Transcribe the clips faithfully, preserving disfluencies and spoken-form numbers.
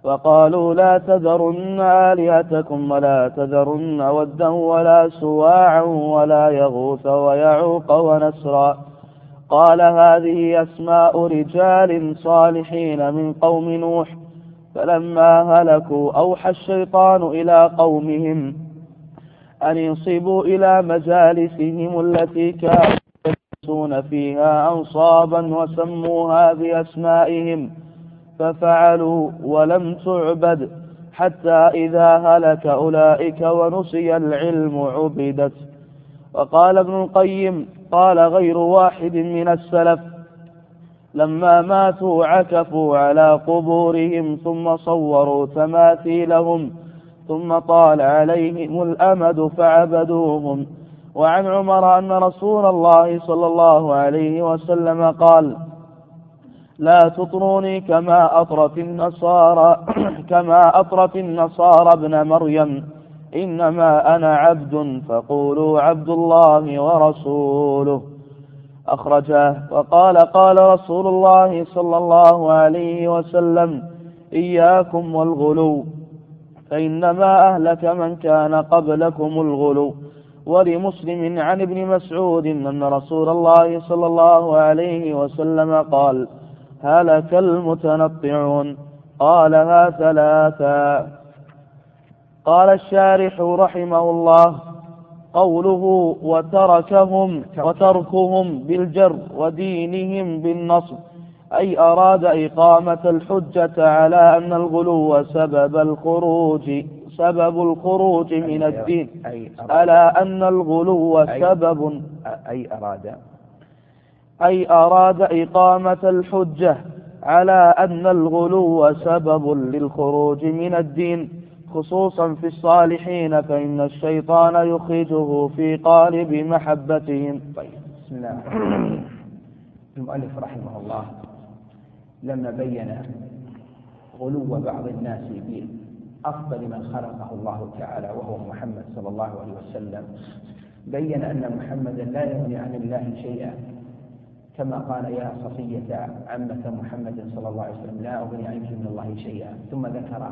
وقالوا لا تذرن آلهتكم ولا تذرن ودا ولا سواعا ولا يغوث ويعوق ونسرا. قال هذه أسماء رجال صالحين من قوم نوح، فلما هلكوا أوحى الشيطان إلى قومهم أن ينصبوا إلى مجالسهم التي كانوا يجلسون فيها أنصابا وسموها بأسمائهم، ففعلوا ولم تعبد حتى إذا هلك أولئك ونسي العلم عبدت. وقال ابن القيم قال غير واحد من السلف لما ماتوا عكفوا على قبورهم ثم صوروا تماثيلهم ثم طال عليهم الأمد فعبدوهم. وعن عمر أن رسول الله صلى الله عليه وسلم قال لا تطروني كما أطرت النصارى كما أطرت النصارى ابن مريم، إنما أنا عبد فقولوا عبد الله ورسوله. أخرجاه. وقال قال رسول الله صلى الله عليه وسلم إياكم والغلو فإنما أهلك من كان قبلكم الغلو. ولمسلم عن ابن مسعود أن رسول الله صلى الله عليه وسلم قال هلك المتنطعون. قالها ثلاثا. قال الشارح رحمه الله قوله وتركهم وتركهم بالجر ودينهم بالنصب، أي أراد إقامة الحجة على أن الغلو سبب الخروج سبب الخروج من الدين، على أن الغلو سبب أي أراد أي أراد إقامة الحجة على أن الغلو سبب للخروج من الدين، خصوصا في الصالحين، فإن الشيطان يخرجه في قالب محبتهم. طيب. بسم الله. المؤلف رحمه الله لما بين غلو بعض الناس بأفضل من خلقه الله تعالى وهو محمد صلى الله عليه وسلم، بين أن محمدا لا يغني عن الله شيئا، كما قال يا صفية عمة محمد صلى الله عليه وسلم لا أغني عنك من الله شيئا، ثم ذكر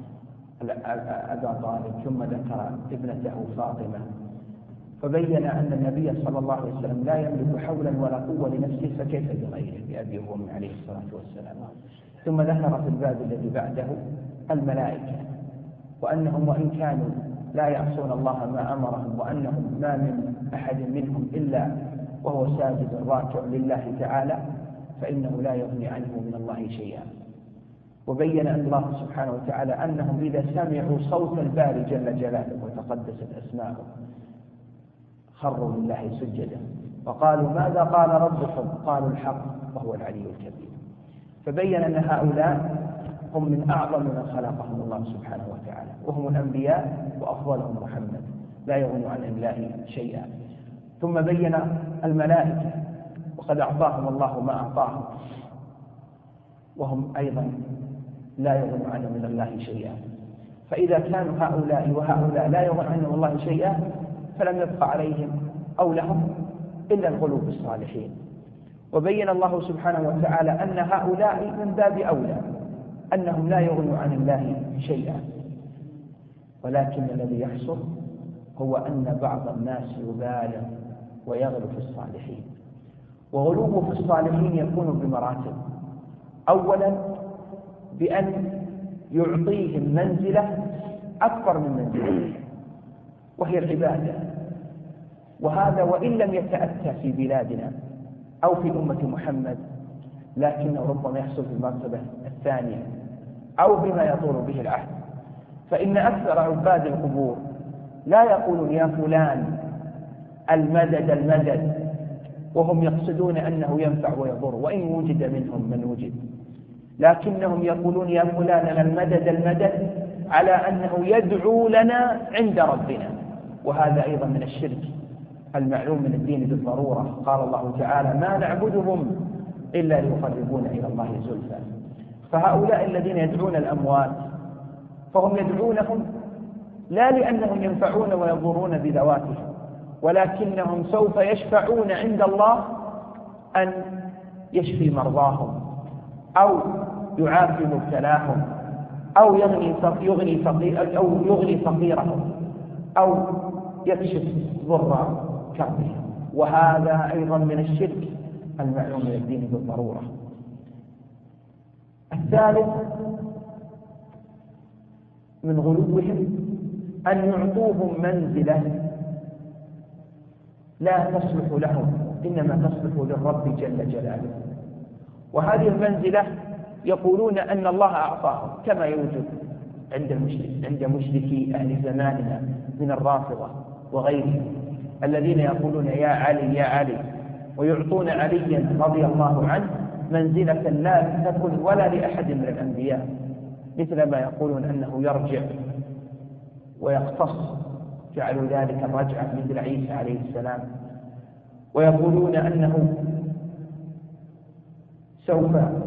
أبا طالب، ثم ذكر ابنته فاطمة، فبين أن النبي صلى الله عليه وسلم لا يملك حولا ولا قوة لنفسه، فكيف بغيره بأبي وأمه عليه الصلاة والسلام. ثم ذكر في الباب الذي بعده الملائكة، وأنهم وإن كانوا لا يعصون الله ما أمرهم، وأنهم ما من أحد منهم إلا وهو ساجد راكع لله تعالى، فإنه لا يغني عنه من الله شيئا. وبين الله سبحانه وتعالى أنهم إذا سمعوا صوت الباري جل جلاله وتقدست أسماؤه خروا لله سجدا وقالوا ماذا قال ربكم؟ قالوا الحق وهو العلي الكبير. فبين أن هؤلاء هم من أعظم من خلقهم الله سبحانه وتعالى، وهم الأنبياء وأفضلهم محمد لا يغني عن الله شيئا. ثم بين الملائكة وقد أعطاهم الله ما أعطاهم، وهم أيضا لا يغني عنه من الله شيئا. فإذا كانوا هؤلاء وهؤلاء لا يغني عنهم الله شيئا، فلم يبق عليهم أو لهم إلا الغلو بالصالحين. وبين الله سبحانه وتعالى أن هؤلاء من باب أولى أنهم لا يغنوا عن الله شيئا، ولكن الذي يحصل هو أن بعض الناس يبالغ ويغلو في الصالحين. وغلوه في الصالحين يكون بمراتب. أولا بأن يعطيهم منزلة أكبر من منزلته وهي العبادة، وهذا وإن لم يتأتى في بلادنا أو في أمة محمد، لكنه ربما يحصل في المرتبة الثانية أو بما يطول به العهد. فإن أكثر عباد القبور لا يقولون يا فلان المدد المدد، وهم يقصدون أنه ينفع ويضر وإن وجد منهم من وجد، لكنهم يقولون يا فلان المدد المدد على أنه يدعو لنا عند ربنا، وهذا أيضا من الشرك المعلوم من الدين بالضرورة. قال الله تعالى ما نعبدهم إلا ليقربونا إلى الله زلفى. فهؤلاء الذين يدعون الأموات فهم يدعونهم لا لأنهم ينفعون ويضرون بذواتهم، ولكنهم سوف يشفعون عند الله أن يشفي مرضاهم أو يعافي مبتلاهم أو يغني يغني فقير أو يغني فقيره أو يكشف ضر كربه، وهذا أيضا من الشرك المعلوم من الدين بالضرورة. الثالث من غلوهم أن يعطوهم منزلة لا تصلح لهم، إنما تصلح للرب جل جلاله. وهذه المنزلة يقولون أن الله أعطاهم، كما يوجد عند المشرك عند مشركي أهل زماننا من الرافضة وغيرهم الذين يقولون يا علي يا علي، ويعطون عليا رضي الله عنه منزلة لا تكن ولا لأحد من الأنبياء، مثل ما يقولون أنه يرجع ويختص، جعلوا ذلك الرجعة مثل عيسى عليه السلام، ويقولون أنه سوف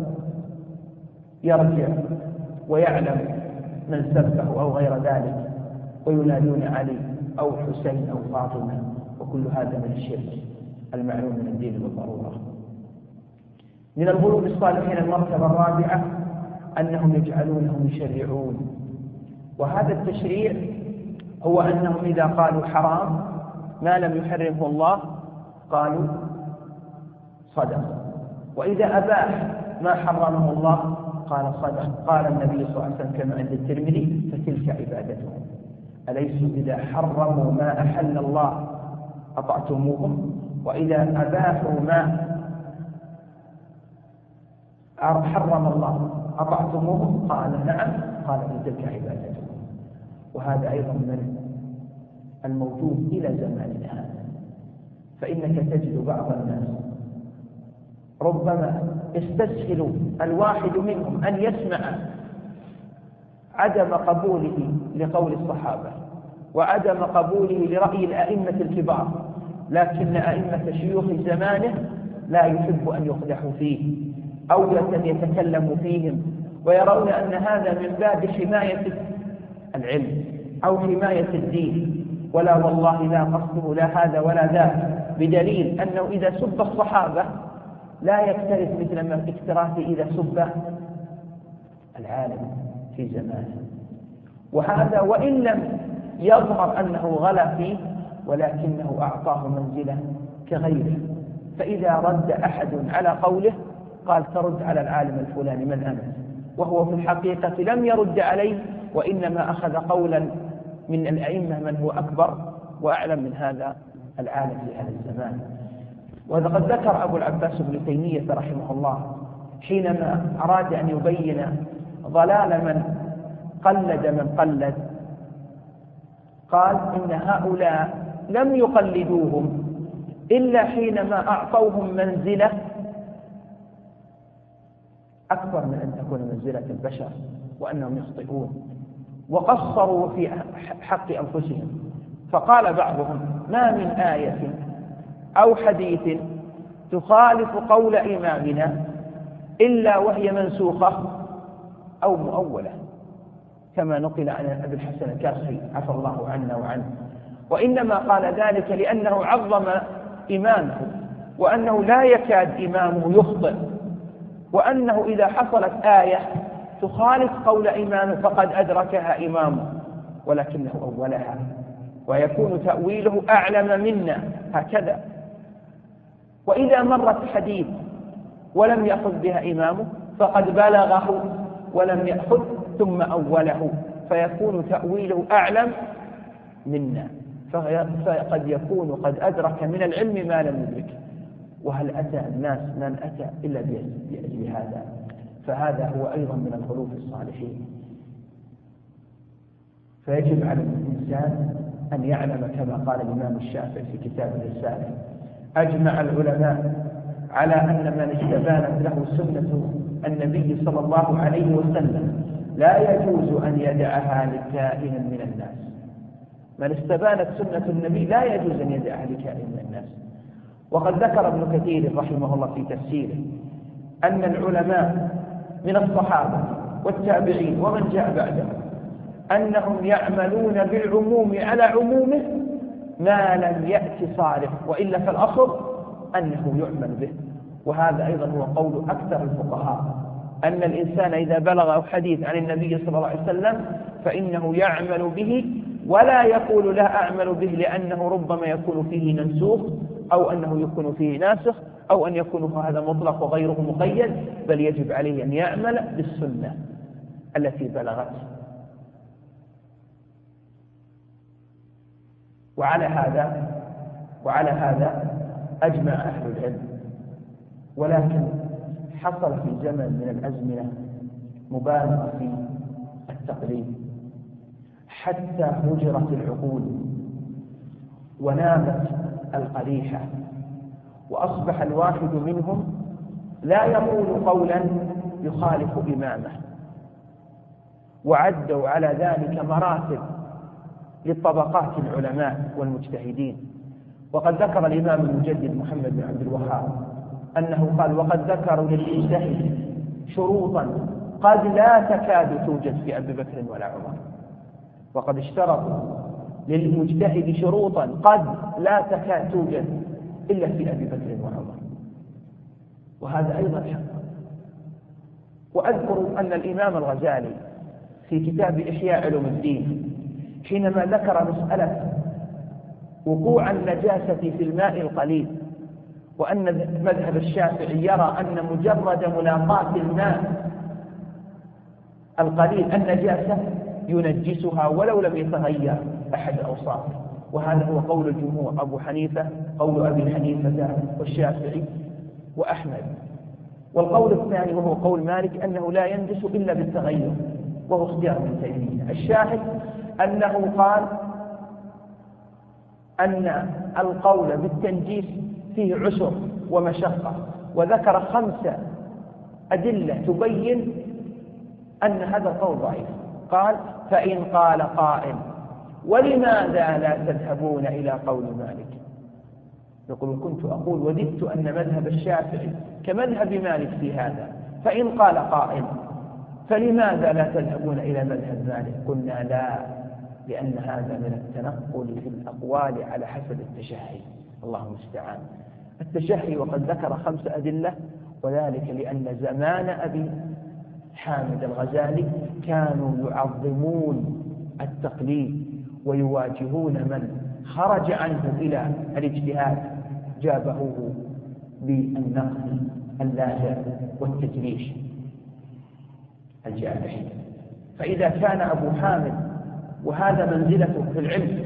يرجع ويعلم من سبه أو غير ذلك، وينادون علي أو حسين أو فاطمة، وكل هذا من الشرك المعلوم من الدين بالضرورة. من الغلو بالصالحين المرتبة الرابعة أنهم يجعلونهم يشرعون، وهذا التشريع هو أنهم إذا قالوا حرام ما لم يحرمه الله قالوا صدق، وإذا أباح ما حرمه الله قال صدق. قال النبي صلى الله عليه وسلم كما عند الترمذي فتلك عبادتهم. أليسوا إذا حرموا ما أحل الله أطعتموهم، وإذا أباحوا ما حرم الله أطعتموهم؟ قال نعم، قال فتلك عبادتهم. وهذا أيضا من الموجود إلى زماننا هذا، فإنك تجد بعض الناس ربما يستسهل الواحد منهم أن يسمع عدم قبوله لقول الصحابة وعدم قبوله لرأي الأئمة الكبار، لكن أئمة شيوخ زمانه لا يحب أن يقدحوا فيه أو يتكلموا فيهم، ويرون أن هذا من باب حماية العلم أو حماية الدين، ولا والله لا قصده لا هذا ولا ذاك، بدليل أنه إذا سب الصحابة لا يكترث مثل ما اكتراث إذا سب العالم في زمانه. وهذا وإن لم يظهر أنه غلا فيه، ولكنه أعطاه منزلة كغيره. فإذا رد أحد على قوله قال ترد على العالم الفلاني من أنت، وهو في الحقيقة لم يرد عليه، وإنما أخذ قولا من الأئمة من هو أكبر وأعلم من هذا العالم في هذا الزمان. وقد ذكر أبو العباس ابن تيمية رحمه الله حينما أراد أن يبين ضلال من قلد من قلد، قال إن هؤلاء لم يقلدوهم إلا حينما أعطوهم منزلة أكبر من أن تكون منزلة البشر وأنهم يخطئون وقصروا في حق أنفسهم. فقال بعضهم ما من آية أو حديث تخالف قول إمامنا إلا وهي منسوخة أو مؤولة، كما نقل عن أبي الحسن الكرخي عفى الله عنا وعنه. وإنما قال ذلك لأنه عظم إمامه، وأنه لا يكاد إمامه يخطئ، وأنه إذا حصلت آية تخالف قول إمامه فقد أدركها إمامه ولكنه أولها، ويكون تأويله أعلم منا هكذا. وإذا مرت حديث ولم يأخذ بها إمامه فقد بلغه ولم يأخذ ثم أوله، فيكون تأويله أعلم منا، فقد يكون قد أدرك من العلم ما لم يدرك. وهل أتى الناس من أتى إلا بأجل هذا؟ فهذا هو أيضا من الغلو في الصالحين. فيجب على الإنسان أن يعلم كما قال الإمام الشافعي في كتاب الرسالة: أجمع العلماء على أن من استبانت له سنة النبي صلى الله عليه وسلم لا يجوز أن يدعها لكائن من الناس. من استبانت سنة النبي لا يجوز أن يدعها لكائن من الناس. وقد ذكر ابن كثير رحمه الله في تفسيره أن العلماء من الصحابة والتابعين ومن جاء بعدهم أنهم يعملون بالعموم على عمومه ما لم يأتي صارف، وإلا فالأصل أنه يعمل به. وهذا أيضا هو قول أكثر الفقهاء أن الإنسان إذا بلغ حديث عن النبي صلى الله عليه وسلم فإنه يعمل به ولا يقول لا أعمل به لأنه ربما يكون فيه منسوخ أو أنه يكون فيه ناسخ أو أن يكون هذا مطلق وغيره مقيد، بل يجب عليه أن يعمل بالسنة التي بلغت. وعلى هذا وعلى هذا أجمع أهل العلم، ولكن حصل في زمن من الأزمنة مبالغة في التقليد حتى هجرت العقول ونامت القريحة، وأصبح الواحد منهم لا يقول قولا يخالف إمامه، وعدوا على ذلك مراتب للطبقات العلماء والمجتهدين. وقد ذكر الإمام المجدد محمد بن عبد الوهاب أنه قال: وقد ذكروا للمجتهد شروطا قد لا تكاد توجد في أبي بكر ولا عمر. وقد اشترطوا للمجتهد شروطا قد لا تكاد توجد إلا في أبي بكر وعمر، وهذا أيضا حق. وأذكر أن الإمام الغزالي في كتاب إحياء علوم الدين حينما ذكر مسألة وقوع النجاسة في الماء القليل، وأن مذهب الشافعي يرى أن مجرد ملاقاة الماء القليل النجاسة ينجسها ولو لم يتغير أحد أوصافه، وهذا هو قول الجمهور: أبو حنيفة، قول أبي حنيفة والشافعي وأحمد. والقول الثاني وهو قول مالك أنه لا ينجس إلا بالتغير، وهو اختيار ابن تيمية. الشاهد أنه قال أن القول بالتنجيس فيه عسر ومشقة، وذكر خمسة أدلة تبين أن هذا القول ضعيف. قال: فإن قال قائل ولماذا لا تذهبون إلى قول مالك؟ يقول: كنت أقول وددت أن مذهب الشافعي كمذهب مالك في هذا، فإن قال قائل فلماذا لا تذهبون إلى مذهب مالك؟ قلنا: لا، لأن هذا من التنقل في الأقوال على حسب التشهي. الله المستعان. التشهي وقد ذكر خمس أدلة، وذلك لأن زمان أبي حامد الغزالي كانوا يعظمون التقليد ويواجهون من خرج عنه إلى الاجتهاد جابهوه بالنقد اللاذع والتجريش الجارح. فإذا كان أبو حامد وهذا منزلته في العلم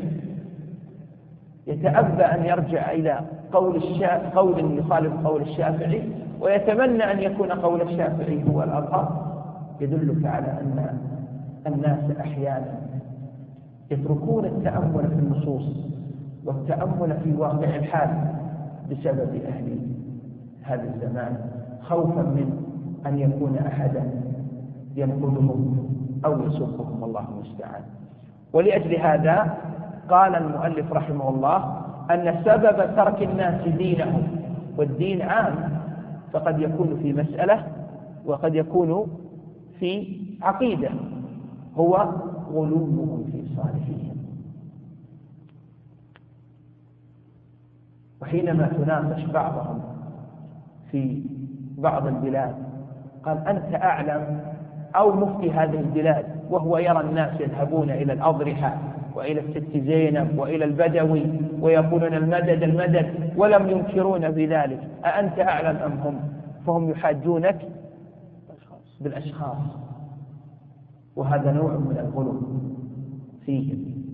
يتأبى أن يرجع إلى قول الشافعي قول يخالف قول الشافعي ويتمنى أن يكون قول الشافعي هو الأظهر، يدلك على أن الناس أحيانا يتركون التأمل في النصوص والتأمل في واقع الحال بسبب أهل هذا الزمان، خوفا من أن يكون أحدا ينقلهم أو يسبهم، الله المستعان. ولأجل هذا قال المؤلف رحمه الله أن سبب ترك الناس دينهم، والدين عام، فقد يكون في مسألة وقد يكون في عقيدة، هو غلوهم في صالحهم. وحينما تناقش بعضهم في بعض البلاد قال: أنت أعلم أو مفتي هذه البلاد، وهو يرى الناس يذهبون إلى الأضرحة وإلى الست زينب وإلى البدوي ويقولون المدد المدد ولم ينكرون بذلك، أأنت أعلم أم هم؟ فهم يحاجونك بالأشخاص، وهذا نوع من الغلو فيهم.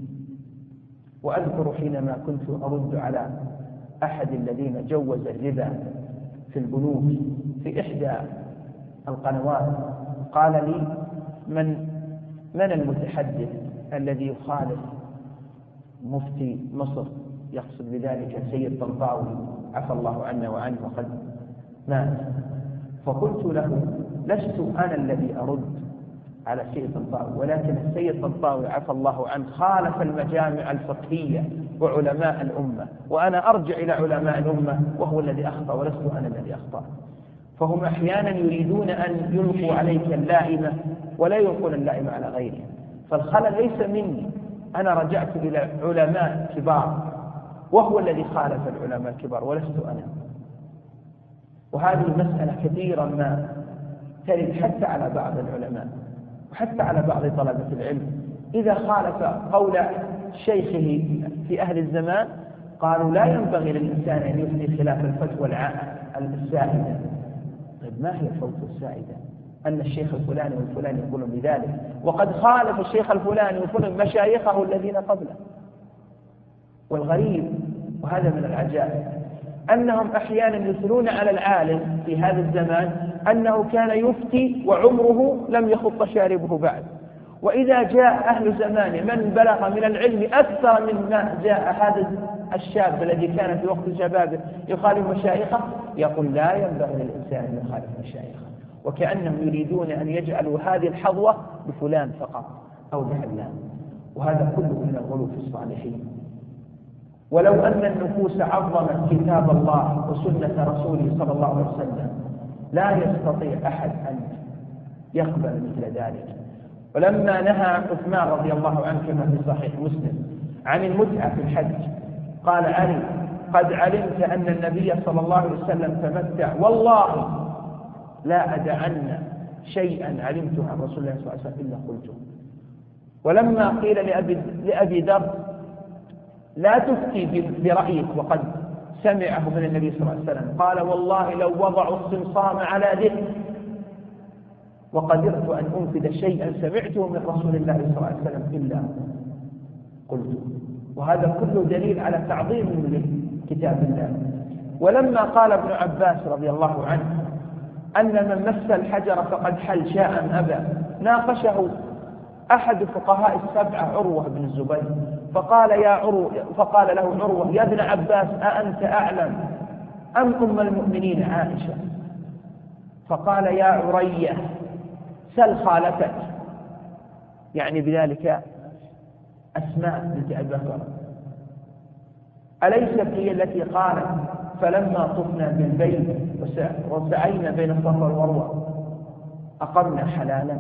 وأذكر حينما كنت أرد على أحد الذين جوز الربا في البنوك في إحدى القنوات، قال لي: من من المتحدث الذي يخالف مفتي مصر؟ يقصد بذلك السيد طنطاوي عفى الله عنا وعنه وقد مات. فقلت له: لست أنا الذي أرد على السيد طنطاوي، ولكن السيد طنطاوي عفى الله عنه خالف المجامع الفقهية وعلماء الأمة، وأنا أرجع إلى علماء الأمة وهو الذي أخطأ ولست أنا الذي أخطأ. فهم أحيانا يريدون أن يلقوا عليك اللائمة ولا يلقون اللائمة على غيرهم، فالخلل ليس مني، أنا رجعت إلى علماء كبار وهو الذي خالف العلماء الكبار ولست أنا. وهذه المسألة كثيرا ما ترد حتى على بعض العلماء وحتى على بعض طلبة العلم إذا خالف قول شيخه في أهل الزمان قالوا لا ينبغي للإنسان أن يفتي خلاف الفتوى السائدة. طيب ما هي الفتوى السائدة؟ أن الشيخ الفلاني والفلاني يقولون بذلك، وقد خالف الشيخ الفلاني والفلاني مشايخه الذين قبله. والغريب وهذا من العجائب أنهم أحيانا يثنون على العالم في هذا الزمان أنه كان يفتي وعمره لم يخط شاربه بعد، وإذا جاء أهل زمانه من بلغ من العلم أكثر مما جاء هذا الشاب الذي كان في وقت شبابه يخالف مشايخه يقول لا ينبغي للإنسان أن يخالف مشايخه، وكأنهم يريدون أن يجعلوا هذه الحظوة بفلان فقط أو بعلان. وهذا كله من الغلو في الصالحين. ولو أن النفوس عظمت كتاب الله وسنة رسوله صلى الله عليه وسلم لا يستطيع أحد أن يقبل مثل ذلك. ولما نهى عثمان رضي الله عنه كما في صحيح مسلم عن المتعة في الحج قال علي قد علمت أن النبي صلى الله عليه وسلم تمتع والله لا أدعن شيئا علمته عن رسول الله صلى الله عليه وسلم إلا قلته. ولما قيل لأبي, لأبي ذر لا تفتي برأيك وقد سمعه من النبي صلى الله عليه وسلم قال والله لو وضعوا الصمصام على ذهن وقدرت أن أنفذ شيئا سمعته من رسول الله صلى الله عليه وسلم إلا قلت. وهذا كله دليل على تعظيم لكتاب الله. ولما قال ابن عباس رضي الله عنه أن من مس الحجر فقد حل شاء أم أبى ناقشه أحد فقهاء السبعة عروة بن الزبير فقال يا عروة فقال له عروة يا ابن عباس أأنت أعلم أم أم المؤمنين عائشة؟ فقال يا عرية سل خالتك، يعني بذلك أسماء بنت أبي بكر أليست هي التي قالت فلما طفنا بالبيت وسعينا بين الصفا والمروة أقمنا حلالا؟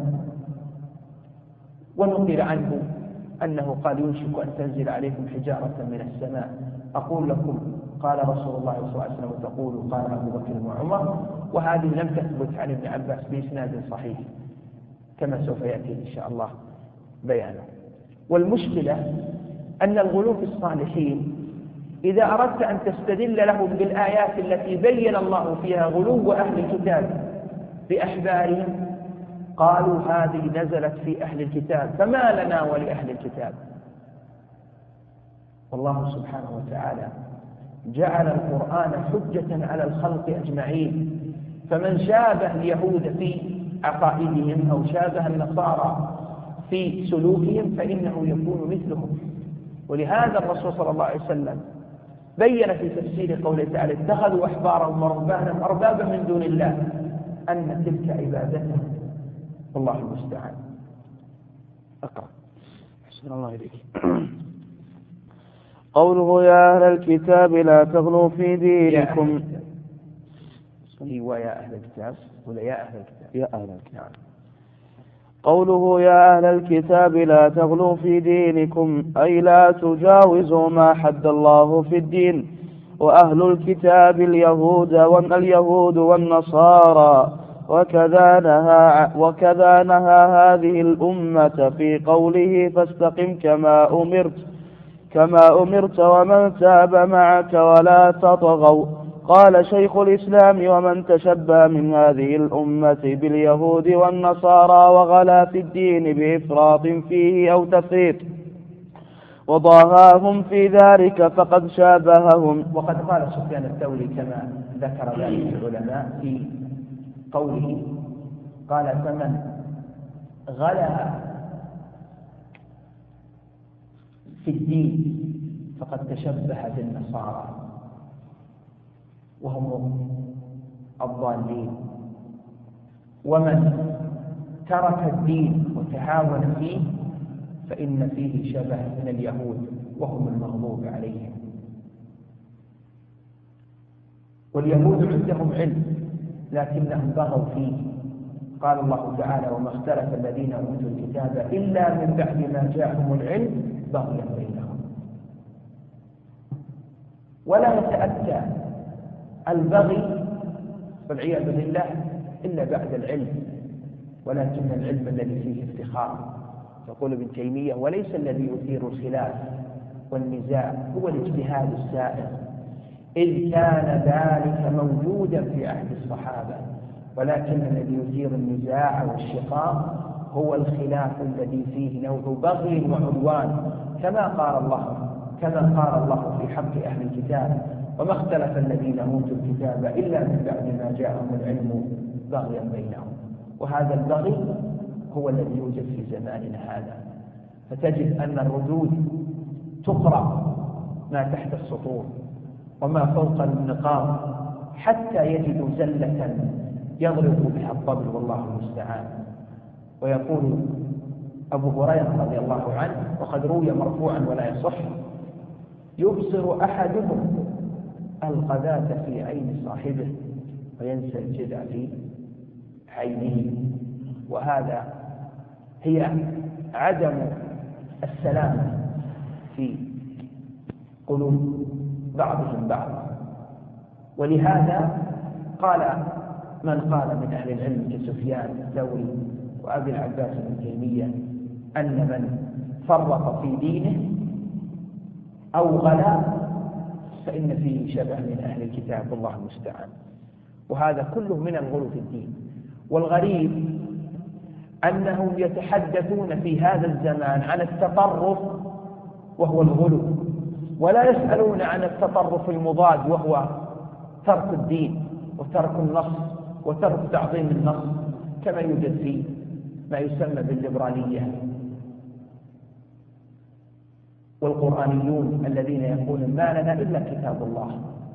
ونقل عنه أنه قال يوشك أن تنزل عليكم حجارة من السماء أقول لكم قال رسول الله صلى الله عليه وسلم وتقول قال أبو بكر وعمر. وهذه لم تثبت عن ابن عباس بإسناد صحيح كما سوف يأتي إن شاء الله بيانه. والمشكلة أن الغلو في الصالحين إذا أردت أن تستدل لهم بالآيات التي بين الله فيها غلو أهل الكتاب بأحبارهم قالوا هذه نزلت في أهل الكتاب فما لنا ولأهل الكتاب. والله سبحانه وتعالى جعل القرآن حجة على الخلق أجمعين، فمن شابه اليهود في عقائدهم أو شابه النصارى في سلوكهم فإنه يكون مثلهم. ولهذا الرسول صلى الله عليه وسلم بين في تفسير قوله تعالى اتخذوا أحبارهم ورهبانهم أربابا من دون الله أن تلك عبادتهم والله المستعان. أقرأ. أحسن الله إليك. قوله يا أهل الكتاب لا تغلوا في دينكم. أيوة يا أهل الكتاب ولا يا أهل الكتاب؟ يا أهل الكتاب. قوله يا أهل الكتاب لا تغلوا في دينكم أي لا تجاوزوا ما حد الله في الدين. وأهل الكتاب اليهود واليهود والنصارى وكذا نهى, وكذا نهى هذه الأمة في قوله فاستقم كما أمرت كما أمرت ومن تاب معك ولا تطغوا. قال شيخ الإسلام ومن تشبه من هذه الأمة باليهود والنصارى وغلا في الدين بإفراط فيه أو تفريط وضاهاهم في ذلك فقد شابههم. وقد قال سفيان الثوري كما ذكر ذلك العلماء في قوله قال فمن غلا في الدين فقد تشبه بالنصارى وهم الضالين، ومن ترك الدين وتهاون فيه فإن فيه شبه من اليهود وهم المغضوب عليهم. واليهود عندهم علم لكنهم بغوا فيه. قال الله تعالى وما اختلف الذين أوتوا الكتاب إلا من بعد ما جاءهم العلم بغيا بينهم. ولا يتأتى البغي والعياذ بالله إلا بعد العلم، ولكن العلم الذي فيه افتخار. يقول ابن تيمية: وليس الذي يثير الخلاف والنزاع هو الاجتهاد السائر، إذ كان ذلك موجودا في عهد الصحابة، ولكن الذي يثير النزاع والشقاق هو الخلاف الذي فيه نوع بغي وعدوان، كما قال الله كما قال الله في حق أهل الكتاب: وما اختلف الذين أوتوا الكتاب إلا من بعد ما جاءهم العلم بغيا بينهم. وهذا البغي هو الذي يوجد في زماننا هذا، فتجد أن الردود تقرأ ما تحت السطور وما فوق النقاب حتى يجدوا زلة يضرب بها الطبل، والله المستعان. ويقول أبو هريرة رضي الله عنه، وقد روي مرفوعا ولا يصح: يبصر أحدهم القذاة في عين صاحبه وينسى الجدع في عينه. وهذا هي عدم السلام في قلوب بعضهم بعضا. ولهذا قال من قال من أهل العلم كسفيان الثوري وأبي العباس بن تيمية أن من فرط في دينه أو غلا فإن فيه شبه من أهل الكتاب، والله المستعان. وهذا كله من الغلو في الدين. والغريب أنهم يتحدثون في هذا الزمان عن التطرف وهو الغلو، ولا يسألون عن التطرف المضاد وهو ترك الدين وترك النص وترك تعظيم النص، كما يوجد في ما يسمى بالليبرالية والقرآنيون الذين يقولون ما لنا إلا كتاب الله،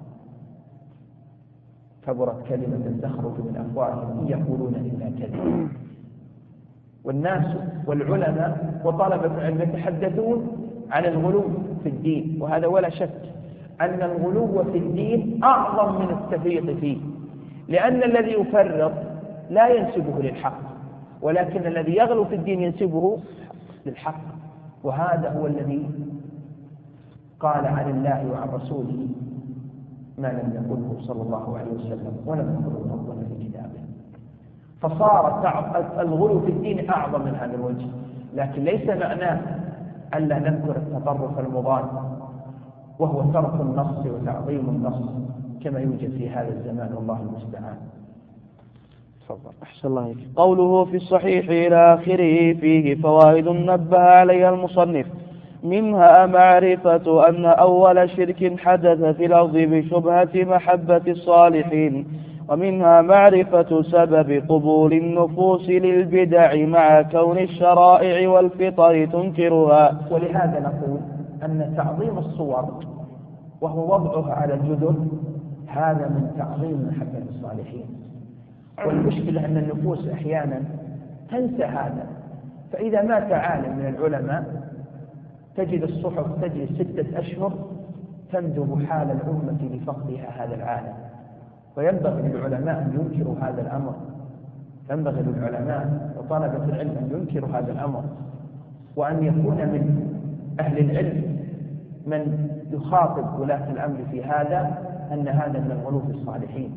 كبرت كلمة تخرج من أفواههم إن يقولون إلا كذبا. والناس والعلماء وطلبة العلم يتحدثون عن الغلو في الدين، وهذا ولا شك أن الغلو في الدين أعظم من التفريط فيه، لأن الذي يفرط لا ينسبه للحق، ولكن الذي يغلو في الدين ينسبه للحق. وهذا هو الذي قال عن الله وعن رسوله ما لم يقله صلى الله عليه وسلم ولم يقله ربنا في كتابه. فصار الغلو في الدين أعظم من هذا الوجه، لكن ليس معناه ألا نذكر التطرف المضاد وهو ترك النص وتعظيم النص كما يوجد في هذا الزمان، والله المستعان. تفضل. أحسن الله إليك. قوله في الصحيح إلى آخره فيه فوائد نبه عليها المصنف، منها معرفة أن أول شرك حدث في الأرض بشبهة محبة الصالحين، ومنها معرفة سبب قبول النفوس للبدع مع كون الشرائع والفطر تنكرها. ولهذا نقول أن تعظيم الصور وهو وضعها على الجدر هذا من تعظيم محبة الصالحين. والمشكلة أن النفوس أحيانا تنسى هذا، فإذا مات عالم من العلماء تجد الصحف تجد ستة أشهر تندب حال الأمة لفقدها هذا العالم. وينبغي للعلماء أن ينكروا هذا الأمر، ينبغي للعلماء وطلبة العلم أن ينكروا هذا الأمر، وأن يكون من أهل العلم من يخاطب ولاة الأمر في هذا أن هذا من الغلو في الصالحين.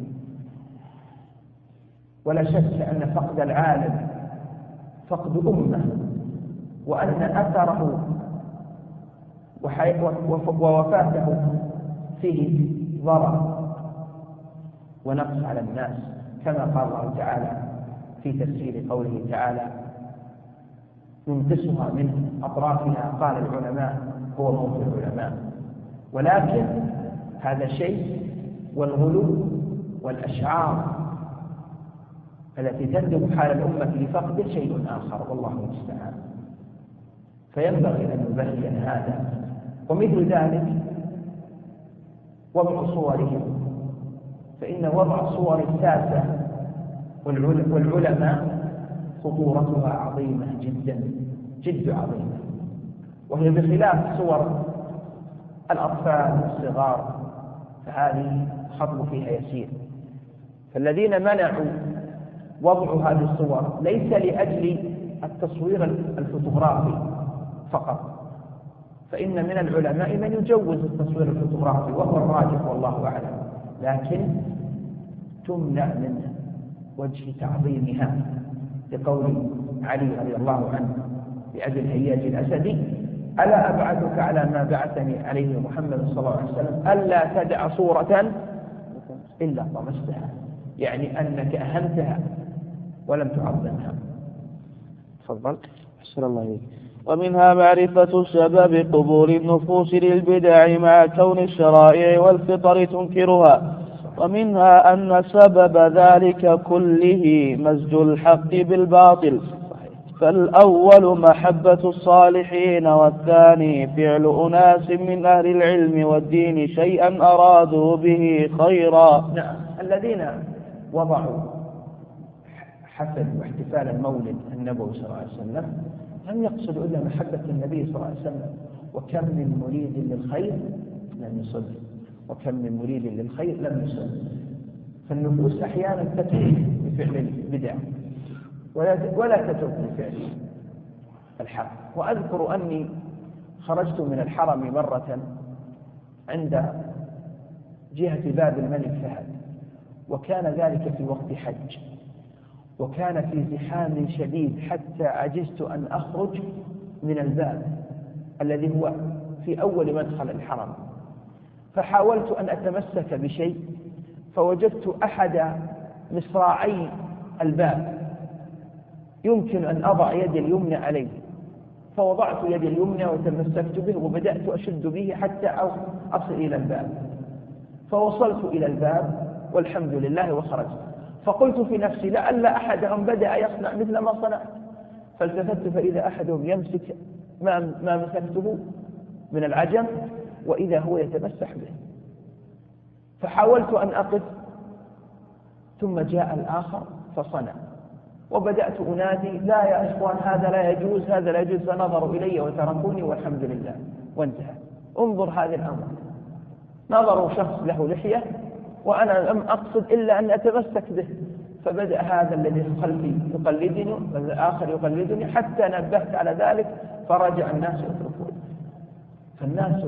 ولا شك أن فقد العالم فقد أمة، وأن أثره ووفاته فيه ضرر ونقص على الناس، كما قال الله تعالى في تفسير قوله تعالى ننقصها من أطرافها. قال العلماء هو موت العلماء، ولكن هذا شيء، والغلو والأشعار التي تندب حال الأمة لفقده شيء آخر، والله المستعان. فينبغي أن نبين هذا. ومثل ذلك وضع صورهم، فإن وضع صور الساسة والعلماء خطورتها عظيمة جدا جد عظيمة، وهي بخلاف صور الأطفال والصغار فهذه خطر فيها يسير. فالذين منعوا وضع هذه الصور ليس لأجل التصوير الفوتوغرافي فقط، فإن من العلماء من يجوز التصوير الفوتوغرافي وهو الراجح والله أعلم، لكن تمنع من وجه تعظيمها، لقول علي رضي الله عنه لأبي الهياج الأسدي: ألا أبعثك على ما بعثني عليه محمد صلى الله عليه وسلم ألا تدع صورة إلا طمستها، يعني أنك أهمتها ولم تعظمها. تفضل. أحسن الله إليك. ومنها معرفة سبب قبول النفوس للبدع مع كون الشرائع والفطر تنكرها. ومنها أن سبب ذلك كله مزج الحق بالباطل، فالأول محبة الصالحين، والثاني فعل أناس من أهل العلم والدين شيئا أرادوا به خيرا. نعم، الذين وضعوا حفل واحتفال المولد النبوي صلى الله عليه وسلم لم يقصدوا إلا محبة النبي صلى الله عليه وسلم. وكم من مريد للخير لم يصل، وكم من مريد للخير لم يصل. فالنفوس أحيانا تترك بفعل البدع ولا تترك بفعل الحق. وأذكر أني خرجت من الحرم مرة عند جهة باب الملك فهد، وكان ذلك في وقت حج، وكان في زحام شديد حتى عجزت أن أخرج من الباب الذي هو في أول مدخل الحرم. فحاولت أن أتمسك بشيء فوجدت أحد مصراعي الباب يمكن أن أضع يدي اليمنى عليه، فوضعت يدي اليمنى وتمسكت به وبدأت أشد به حتى أصل إلى الباب، فوصلت إلى الباب والحمد لله وخرجت. فقلت في نفسي لعل أحدهم بدأ يصنع مثل ما صنعت، فالتفت فإذا أحدهم يمسك ما, ما مسكته من العجم وإذا هو يتمسح به. فحاولت أن أقف ثم جاء الآخر فصنع، وبدأت أنادي: لا يا إخوان، هذا لا يجوز، هذا لا يجوز. فنظروا إلي وتركوني والحمد لله وانتهى. انظر هذا الأمر، نظروا شخص له لحية وأنا لم أقصد إلا أن أتمسك به، فبدأ هذا الذي خلفي يقلدني والآخر يقلدني حتى نبهت على ذلك فرجع الناس يتركون. فالناس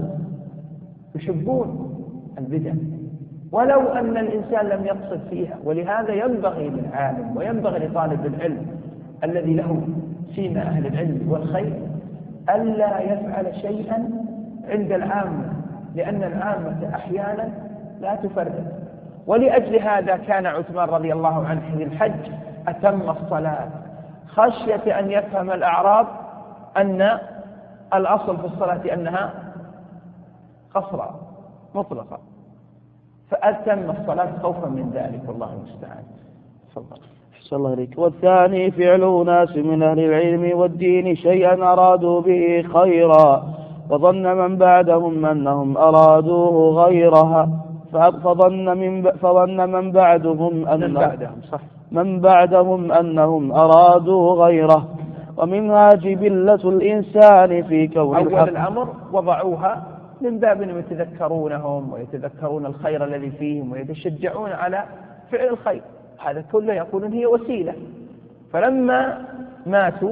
يحبون البدع ولو أن الإنسان لم يقصد فيها. ولهذا ينبغي للعالم وينبغي لطالب العلم الذي له سيما أهل العلم والخير ألا يفعل شيئا عند العامة، لأن العامة أحيانا لا تفرد. ولأجل هذا كان عثمان رضي الله عنه في الحج أتم الصلاة خشية أن يفهم الأعراب أن الأصل في الصلاة أنها قصرى مطلقة، فأتم الصلاة خوفا من ذلك، والله المستعان. تفضل. أحسن الله إليك. والثاني فعل ناس من أهل العلم والدين شيئا أرادوا به خيرا، وظن من بعدهم أنهم أرادوه غيرها، فظن من فظن من بعدهم أن من بعدهم صح من بعدهم أنهم أرادوا غيره. ومنها جبلة الإنسان في كون أول الأمر وضعوها من باب أنهم يتذكرونهم ويتذكرون الخير الذي فيهم ويتشجعون على فعل الخير، هذا كله يقولون هي وسيلة. فلما ماتوا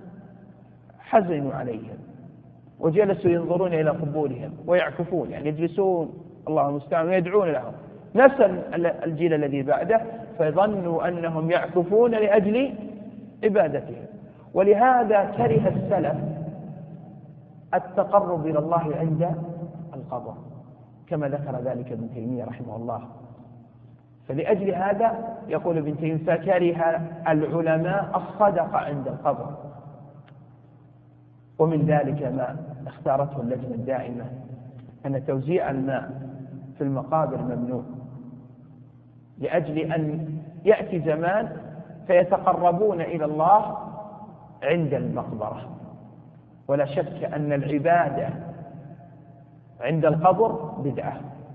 حزنوا عليهم وجلسوا ينظرون إلى قبورهم ويعكفون، يعني يجلسون الله المستعان ويدعون لهم. نفس الجيل الذي بعده فظنوا أنهم يعكفون لأجل عبادتهم. ولهذا كره السلف التقرب إلى الله عند القبر كما ذكر ذلك ابن تيمية رحمه الله. فلأجل هذا يقول ابن تيمية فكره العلماء الصدقة عند القبر. ومن ذلك ما اختارته اللجنة الدائمة أن توزيع الماء في المقابر ممنوع، لأجل أن يأتي زمان فيتقربون إلى الله عند المقبرة. ولا شك أن العبادة عند القبر بدعة.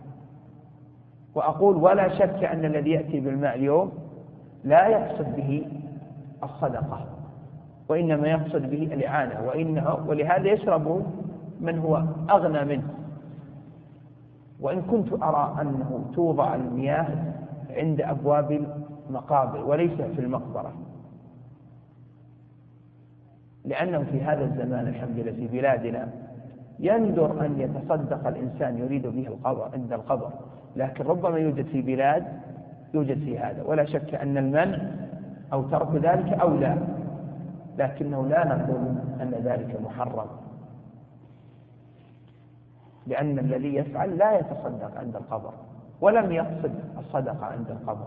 وأقول ولا شك أن الذي يأتي بالماء اليوم لا يقصد به الصدقة، وإنما يقصد به الإعانة، وإنه ولهذا يشرب من هو أغنى منه. وإن كنت أرى أنه توضع المياه عند أبواب المقابر وليس في المقبرة، لأنه في هذا الزمان الحمد لله في بلادنا يندر أن يتصدق الإنسان يريد به القبر عند القبر، لكن ربما يوجد في بلاد يوجد في هذا. ولا شك أن المنع أو ترك ذلك أولى، لكنه لا نقول أن ذلك محرم، لأن الذي يفعل لا يتصدق عند القبر ولم يقصد الصدقة عند القبر.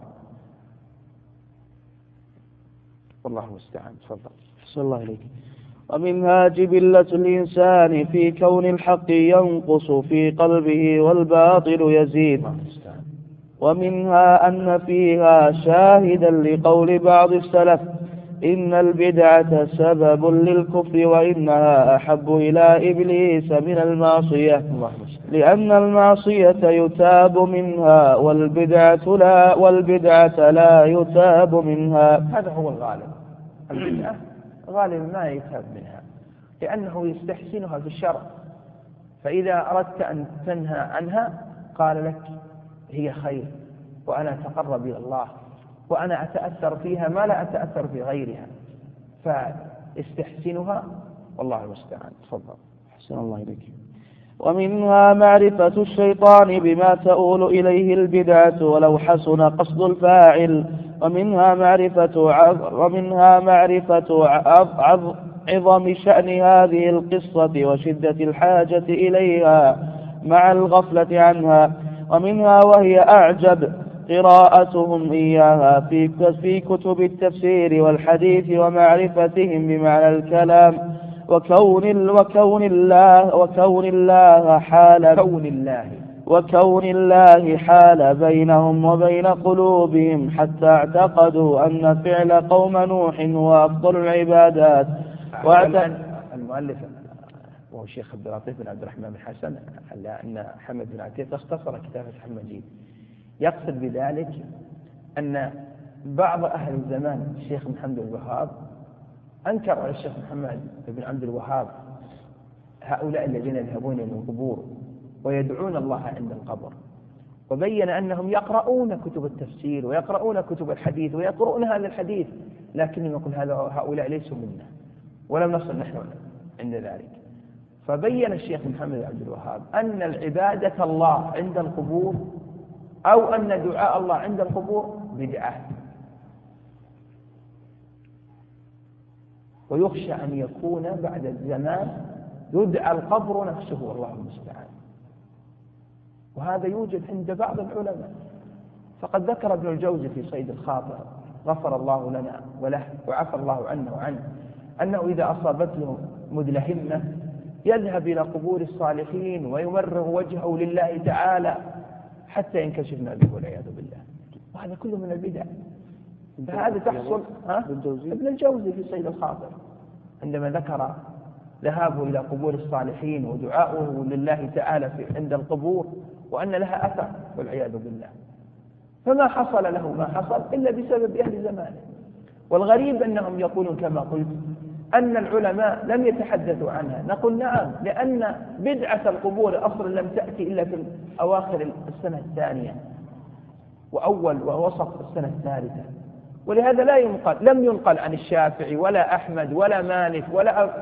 والله المستعان. تفضل. أحسن الله إليك. ومنها جبلة الإنسان في كون الحق ينقص في قلبه والباطل يزيد. ومنها أن فيها شاهدا لقول بعض السلف إن البدعة سبب للكفر وإنها أحب إلى إبليس من المعصية، لأن المعصية يتاب منها والبدعة لا والبدعة لا يتاب منها. هذا هو الغالب، البدعة غالبا ما يتاب منها لأنه يستحسنها في الشرع، فإذا أردت أن تنهى عنها قال لك هي خير وأنا أتقرب إلى الله وأنا أتأثر فيها ما لا أتأثر في غيرها، فاستحسنها والله المستعان. تفضل. أحسن الله إليك. ومنها معرفة الشيطان بما تؤول إليه البدعة ولو حسن قصد الفاعل. ومنها معرفة عظ ومنها معرفة عظ عظم شأن هذه القصة وشدة الحاجة إليها مع الغفلة عنها. ومنها وهي أعجب قراءتهم إياها في في كتب التفسير والحديث ومعرفتهم بمعنى الكلام وكون وكون الله وكون الله حال كون الله وكون الله حال بينهم وبين قلوبهم حتى اعتقدوا أن فعل قوم نوح هو أفضل العبادات. المؤلف وهو الشيخ عبد اللطيف بن عبد الرحمن بن حسن على أن حمد بن عتيق اختصر كتاب فتح المجيد، يقصد بذلك أن بعض أهل الزمان الشيخ محمد الوهاب أنكر على الشيخ محمد بن عبد الوهاب هؤلاء الذين يذهبون إلى القبور ويدعون الله عند القبر، وبين أنهم يقرؤون كتب التفسير ويقرؤون كتب الحديث ويقرؤون هذا الحديث، لكنهم يقول هذا هؤلاء ليسوا منا ولم نصل نحن عند ذلك. فبين الشيخ محمد بن عبد الوهاب أن العبادة الله عند القبور أو أن دعاء الله عند القبور بدعة، ويخشى أن يكون بعد الزمان يدعى القبر نفسه والله المستعان، وهذا يوجد عند بعض العلماء. فقد ذكر ابن الجوزي في صيد الخاطر غفر الله لنا وله وعفى الله عنا وعنه أنه إذا أصابته مدلهمة يذهب إلى قبور الصالحين ويمرغ وجهه لله تعالى حتى ينكشف ما به والعياذ بالله، وهذا كله من البدع. فهذا تحصل ها؟ ابن الجوزي في صيد الخاطر عندما ذكر ذهابه إلى قبور الصالحين ودعاؤه لله تعالى في عند القبور وأن لها أثر والعياذ بالله. فما حصل له ما حصل إلا بسبب أهل زمانه. والغريب أنهم يقولون كما قلت أن العلماء لم يتحدثوا عنها. نقول نعم، لأن بدعة القبور أصلا لم تأتي إلا في أواخر السنة الثانية وأول ووسط السنة الثالثة، ولهذا لا ينقل لم ينقل عن الشافعي ولا أحمد ولا مالك ولا أب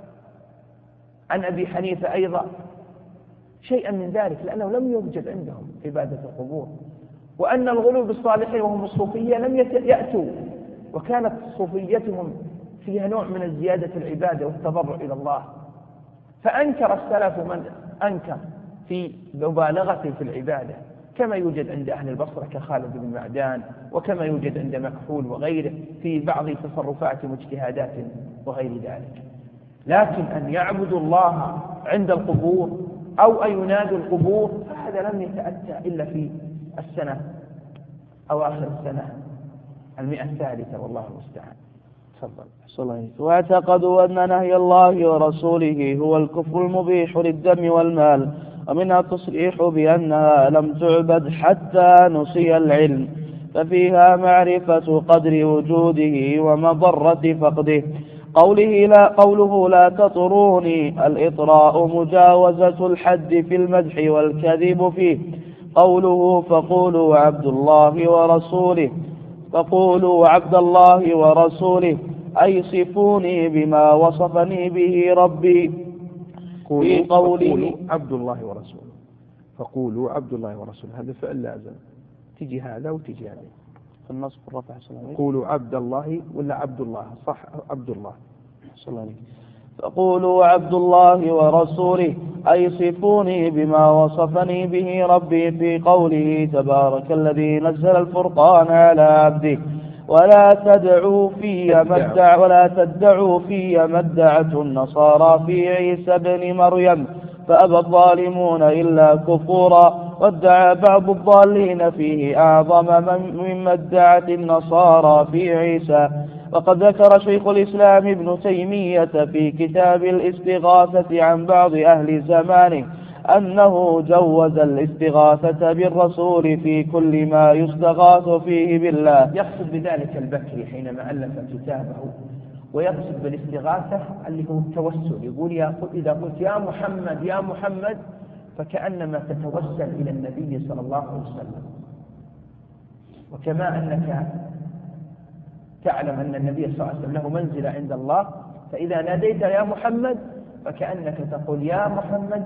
عن أبي حنيفة أيضا شيئا من ذلك، لأنه لم يوجد عندهم عبادة القبور. وأن الغلو بالصالحين وهم الصوفية لم يأتوا، وكانت صوفيتهم فيها نوع من الزيادة العبادة والتضرع إلى الله. فأنكر السلف من أنكر في مبالغة في العبادة، كما يوجد عند أهل البصرة كخالد بن معدان، وكما يوجد عند مكحول وغيره في بعض تصرفات واجتهادات وغير ذلك. لكن أن يعبدوا الله عند القبور أو أن ينادوا القبور فهذا لم يتأتى إلا في السنة أو آخر السنة المئة الثالثة والله المستعان. تفضل. واعتقدوا أن نهي الله ورسوله هو الكفر المبيح للدم والمال، ومنها التصريح بأنها لم تعبد حتى نسي العلم، ففيها معرفة قدر وجوده ومضرة فقده. قوله لا, قوله لا تطروني الإطراء مجاوزة الحد في المدح والكذب فيه. قوله فقولوا عبد الله ورسوله فقولوا عبد الله ورسوله أي صفوني بما وصفني به ربي في قوله عبد الله ورسوله. فقولوا عبد الله ورسوله هذا فعل لازم، تجي هذا وتجي هذا. في النصب والرفع صلى الله عليه. قولوا عبد الله ولا عبد الله؟ صح عبد الله صلى الله عليه. فقولوا عبد الله ورسوله أي صفوني بما وصفني به ربي في قوله تبارك الذي نزل الفرقان على عبده ولا تدعوا في مدع ولا تدعوا في مدعة النصارى في عيسى بن مريم فأبى الظالمون إلا كفورا. وادعى بعض الضالين فيه أعظم من مدعة النصارى في عيسى. وقد ذكر شيخ الإسلام ابن تيمية في كتاب الاستغاثة عن بعض أهل زمانه أنه جوز الاستغاثة بالرسول في كل ما يستغاث فيه بالله. يقصد بذلك البكري حينما ألف كتابه، ويقصد بالاستغاثة اللي هو التوسل. يقول يا إذا قلت يا محمد يا محمد فكأنما تتوسل إلى النبي صلى الله عليه وسلم. وكما أنك تعلم أن النبي صلى الله عليه وسلم له منزلة عند الله، فإذا ناديت يا محمد فكأنك تقول يا محمد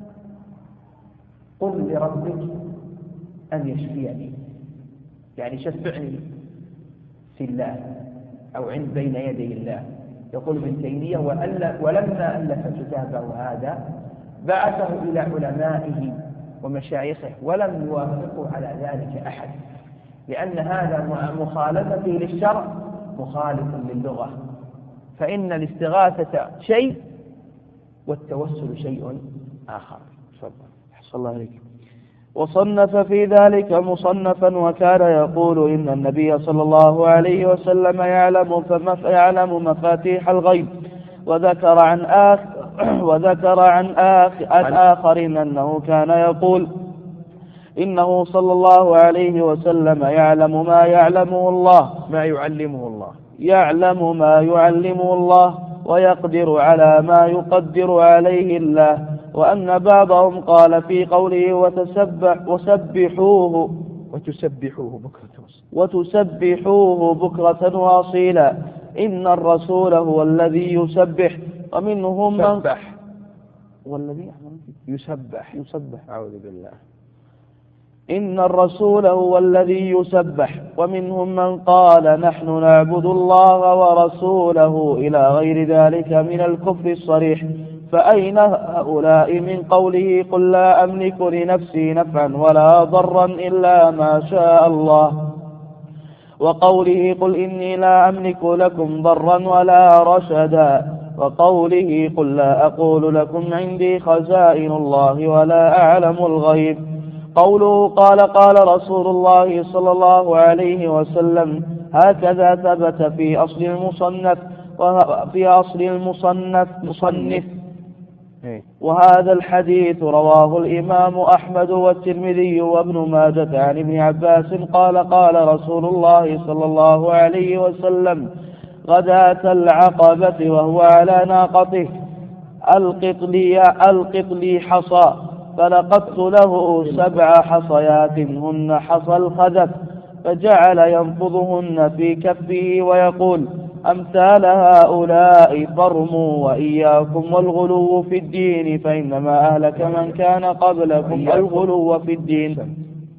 قل لربك أن يشفيني، يعني شفعني في الله أو عند بين يدي الله. يقول ابن تيمية ولما ألف كتابه هذا بعثه إلى علمائه ومشايخه ولم يوافقوا على ذلك أحد، لأن هذا مخالفة للشرع مخالف للغة، فإن الاستغاثة شيء والتوسل شيء آخر. صلى الله عليه. وصنف في ذلك مصنفا وكان يقول إن النبي صلى الله عليه وسلم يعلم, يعلم مفاتيح الغيب. وذكر عن آخر وذكر عن آخر أنه كان يقول إنه صلى الله عليه وسلم يعلم ما يعلمه الله ما يعلمه الله يعلم ما يعلمه الله ويقدر على ما يقدر عليه الله. وأن بعضهم قال في قوله وتسبح وسبحوه وتسبحوه بكرة وتسبحوه بكرة وأصيلا إن الرسول هو الذي يسبح ومنهم من سبح والذي يسبح يسبح أعوذ بالله. إن الرسول هو الذي يسبح. ومنهم من قال نحن نعبد الله ورسوله إلى غير ذلك من الكفر الصريح. فأين هؤلاء من قوله قل لا أملك لنفسي نفعا ولا ضرا إلا ما شاء الله، وقوله قل إني لا أملك لكم ضرا ولا رشدا، وقوله قل لا أقول لكم عندي خزائن الله ولا أعلم الغيب. قوله قال قال رسول الله صلى الله عليه وسلم هكذا ثبت في أصل المصنف وفي أصل المصنف مصنف وهذا الحديث رواه الإمام أحمد والترمذي وابن ماجة عن ابن عباس قال قال رسول الله صلى الله عليه وسلم غداة العقبة وهو على ناقته ألقط لي, ألقط لي حصى فلقدت له سبع حصيات هن حصى الخدف فجعل ينفضهن في كفه ويقول أمثال هؤلاء فارموا وإياكم والغلو في الدين فإنما أهلك من كان قبلكم الغلو في الدين.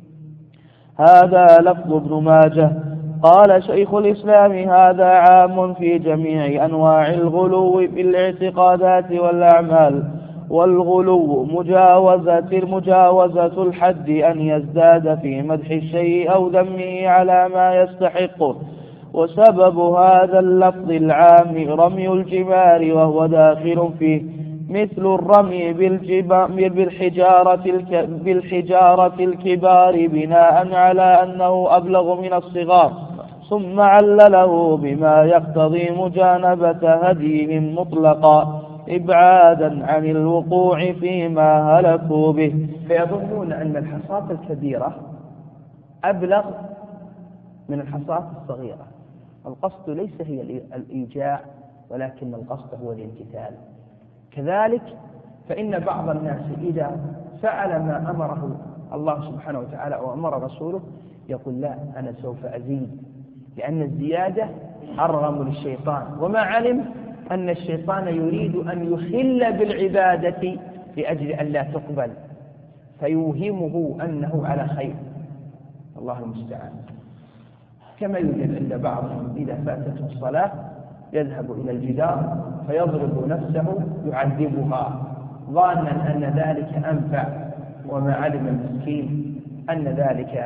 هذا لفظ ابن ماجه. قال شيخ الإسلام هذا عام في جميع أنواع الغلو في الاعتقادات والأعمال. والغلو مجاوزة المجاوزة الحد أن يزداد في مدح الشيء أو ذمه على ما يستحقه. وسبب هذا اللفظ العام رمي الجمار وهو داخل فيه مثل الرمي بالحجارة, بالحجارة الكبار بناء على أنه أبلغ من الصغار، ثم علله بما يقتضي مجانبة هديهم مطلقا إبعادا عن الوقوع فيما هلكوا به. فيظنون أن الحصاة الكبيرة أبلغ من الحصاة الصغيرة. القصد ليس هي الإيجاع ولكن القصد هو الامتثال. كذلك فإن بعض الناس إذا فعل ما أمره الله سبحانه وتعالى أو أمر رسوله يقول لا أنا سوف أزيد، لأن الزيادة أرغم للشيطان، وما علم أن الشيطان يريد أن يخل بالعبادة لأجل أن لا تقبل فيوهمه أنه على خير. الله المستعان. كما يوجد عند بعضهم إذا فاتته الصلاة يذهب إلى الجدار فيضرب نفسه يعذبها ظانا أن ذلك أنفع، وما علم المسكين أن ذلك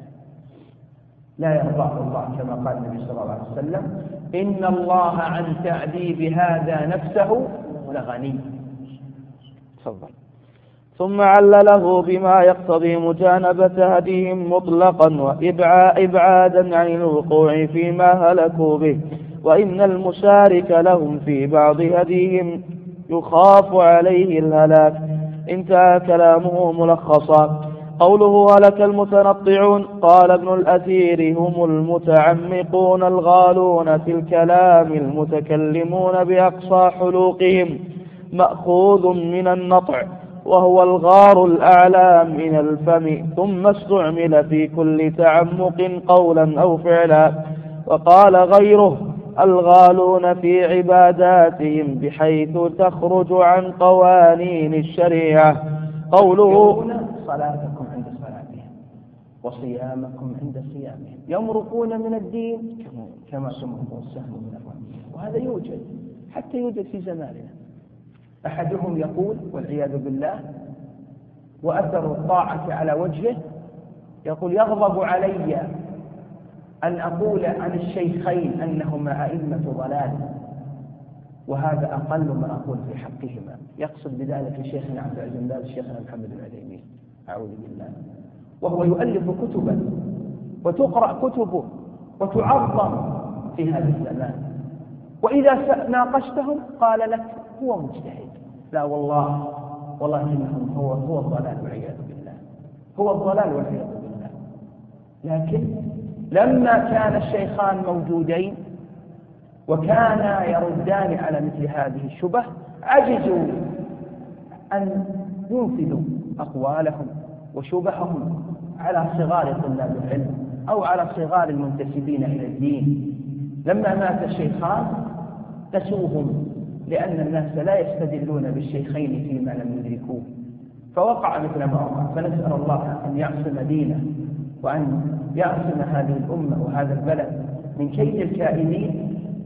لا يرضاه الله، كما قال النبي صلى الله عليه وسلم: إن الله عن تعذيب هذا نفسه لغني. تفضل. ثم علله بما يقتضي مجانبة هديهم مطلقا وإبعادا عن الوقوع فيما هلكوا به، وإن المشارك لهم في بعض هديهم يخاف عليه الهلاك. انتهى كلامه ملخصا. قوله هلك المتنطعون، قال ابن الأثير: هم المتعمقون الغالون في الكلام المتكلمون بأقصى حلوقهم، مأخوذ من النطع وهو الغار الأعلى من الفم، ثم استعمل في كل تعمق قولا أو فعلا. وقال غيره: الغالون في عباداتهم بحيث تخرج عن قوانين الشريعة. قوله: صلاتكم عند صلاتهم وصيامكم عند صيامهم، يمرقون من الدين كما تمرق السهم من الرمي. وهذا يوجد، حتى يوجد في زماننا. أحدهم يقول والعياذ بالله، وأثر الطاعة على وجهه، يقول: يغضب علي أن أقول عن الشيخين أنهما أئمة ضلال، وهذا أقل ما أقول في حقهما. يقصد بذلك شيخنا عبد العزيز بن باز، شيخنا محمد بن عثيمين، أعوذ بالله. وهو يؤلف كتبا وتقرأ كتبه وتعظم في هذا الزمان، وإذا ناقشتهم قال لك هو مجتهد. لا والله والله إنهم هو هو الضلال والعياذ بالله، هو الضلال والعياذ بالله. لكن لما كان الشيخان موجودين وكانا يردان على مثل هذه الشبه، عجزوا أن ينفذوا أقوالهم وشبههم على صغار طلاب العلم أو على صغار المنتسبين إلى الدين. لما مات الشيخان نسوهم، لأن الناس لا يستدلون بالشيخين فيما لم يدركوه، فوقع مثل ما وقع. فنسأل الله أن يعصم دينه وأن يعصم هذه الأمة وهذا البلد من كيد الكائدين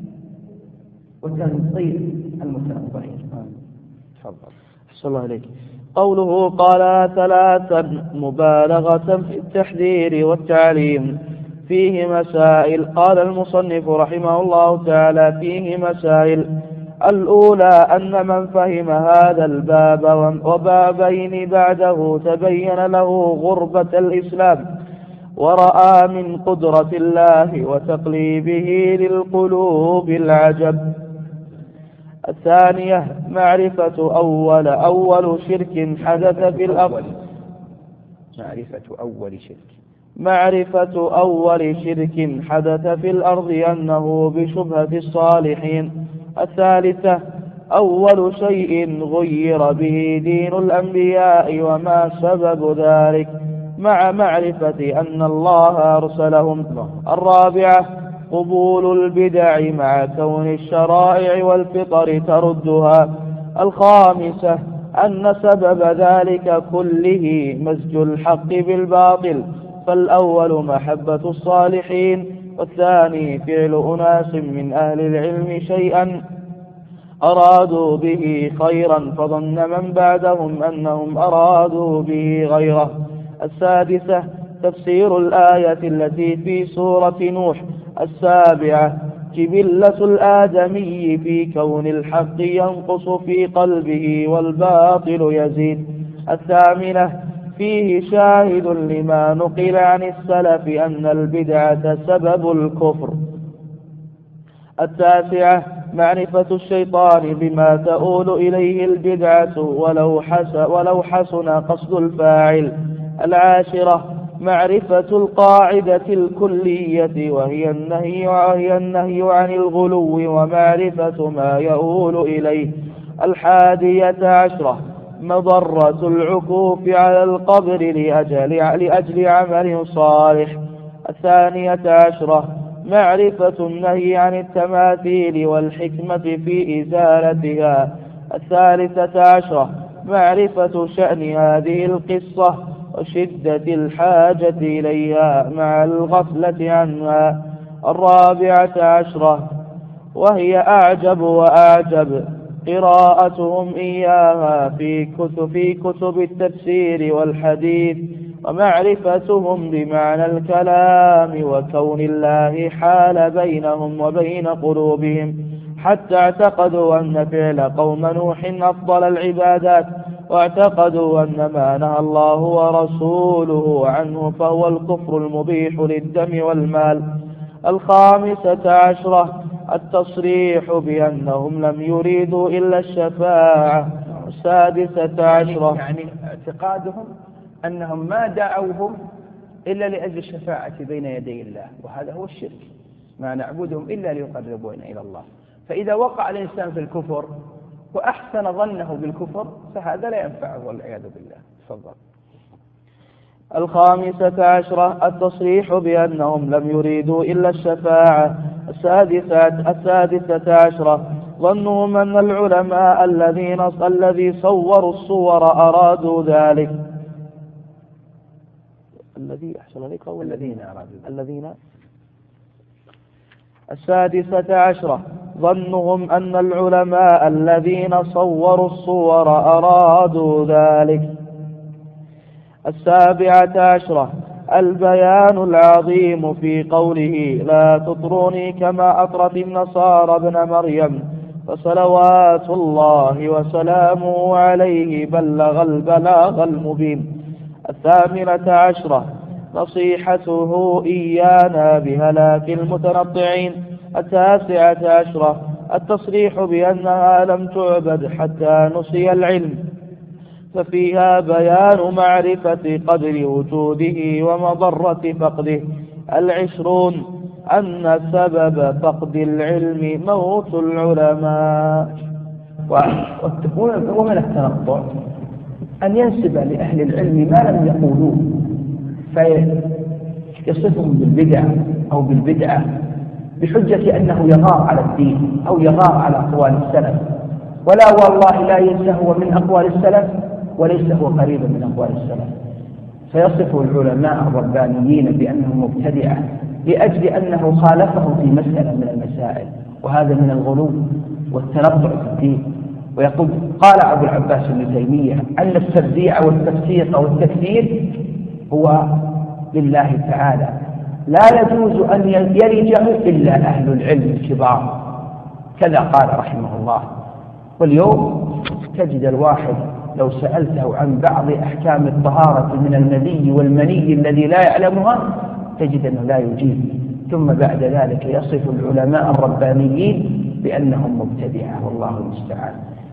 وتنصير المتنصرين. تفضل. أحسن الله إليك. قوله قال ثلاثا مبالغة في التحذير والتعليم، فيه مسائل. قال المصنف رحمه الله تعالى: فيه مسائل. الأولى أن من فهم هذا الباب وبابين بعده تبين له غربة الإسلام، ورأى من قدرة الله وتقليبه للقلوب العجب. الثانية معرفة أول أول شرك حدث في الأرض معرفة أول شرك معرفة أول شرك حدث في الأرض أنه بشبهة الصالحين. الثالثة أول شيء غير به دين الأنبياء وما سبب ذلك مع معرفة أن الله أرسلهم. الرابعة قبول البدع مع كون الشرائع والفطر تردها. الخامسة أن سبب ذلك كله مزج الحق بالباطل، فالأول محبة الصالحين، والثاني فعل أناس من أهل العلم شيئا أرادوا به خيرا فظن من بعدهم أنهم أرادوا به غيره. السادسة تفسير الآية التي في سورة نوح. السابعة جبلة الآدمي في كون الحق ينقص في قلبه والباطل يزيد. الثامنة فيه شاهد لما نقل عن السلف أن البدعة سبب الكفر. التاسعة معرفة الشيطان بما تؤول إليه البدعة ولو حسن, ولو حسن قصد الفاعل. العاشرة معرفة القاعدة الكلية وهي النهي, وهي النهي عن الغلو ومعرفة ما يؤول إليه. الحادية عشرة مضرة العكوف على القبر لأجل, لأجل عمل صالح. الثانية عشرة معرفة النهي عن التماثيل والحكمة في إزالتها. الثالثة عشرة معرفة شأن هذه القصة وشدة الحاجة إليها مع الغفلة عنها. الرابعة عشرة وهي أعجب وأعجب قراءتهم إياها في كتب, في كتب التفسير والحديث ومعرفتهم بمعنى الكلام وكون الله حال بينهم وبين قلوبهم حتى اعتقدوا أن فعل قوم نوح أفضل العبادات واعتقدوا أن ما نهى الله ورسوله عنه فهو الكفر المبيح للدم والمال. الخامسة عشرة التصريح بأنهم لم يريدوا إلا الشفاعة. السادسة عشرة يعني اعتقادهم أنهم ما دعوهم إلا لأجل الشفاعة بين يدي الله، وهذا هو الشرك، ما نعبدهم إلا ليقربونا إلى الله. فإذا وقع الإنسان في الكفر وأحسن ظنه بالكفر فهذا لا ينفعه والعياذ بالله. تفضل. الخامسة عشرة التصريح بأنهم لم يريدوا إلا الشفاعة. السادسة, السادسة عشرة ظنهم أن العلماء الذين الذي صوروا الصور أرادوا ذلك. الذي أحسن عليك أو الذين أرادوا الذين. السادسة عشرة ظنهم أن العلماء الذين صوروا الصور أرادوا ذلك. السابعة عشرة البيان العظيم في قوله لا تطروني كما أطرت النصارى ابن مريم فصلوات الله وسلامه عليه بلغ البلاغ المبين. الثامنة عشرة نصيحته إيانا بهلاك المتنطعين. التاسعة عشرة التصريح بأنها لم تعبد حتى نسي العلم ففيها بيان معرفة قدر وجوده ومضرة فقده. العشرون أن سبب فقد العلم موت العلماء. ومن التنطع أن ينسب لأهل العلم ما لم يقولوه فيصفهم بالبدع أو بالبدعة بحجة أنه يغار على الدين أو يغار على أقوال السلف، ولا والله لا ينسى هو من أقوال السلف وليس هو قريبا من أقوال السلف. فيصف العلماء الربانيين بأنهم مبتدعة لأجل أنه خالفهم في مسألة من المسائل، وهذا من الغلو والتنطع في الدين. ويقول قال أبو العباس ابن تيمية أن التبديع والتفسيق والتكفير هو لله تعالى، لا يجوز أن يرجع إلا أهل العلم الكبار، كذا قال رحمه الله. واليوم تجد الواحد لو سألته عن بعض أحكام الطهارة من المذي والمني الذي لا يعلمها تجد أنه لا يجيب، ثم بعد ذلك يصف العلماء الربانيين بأنهم مبتدعة والله المستعان.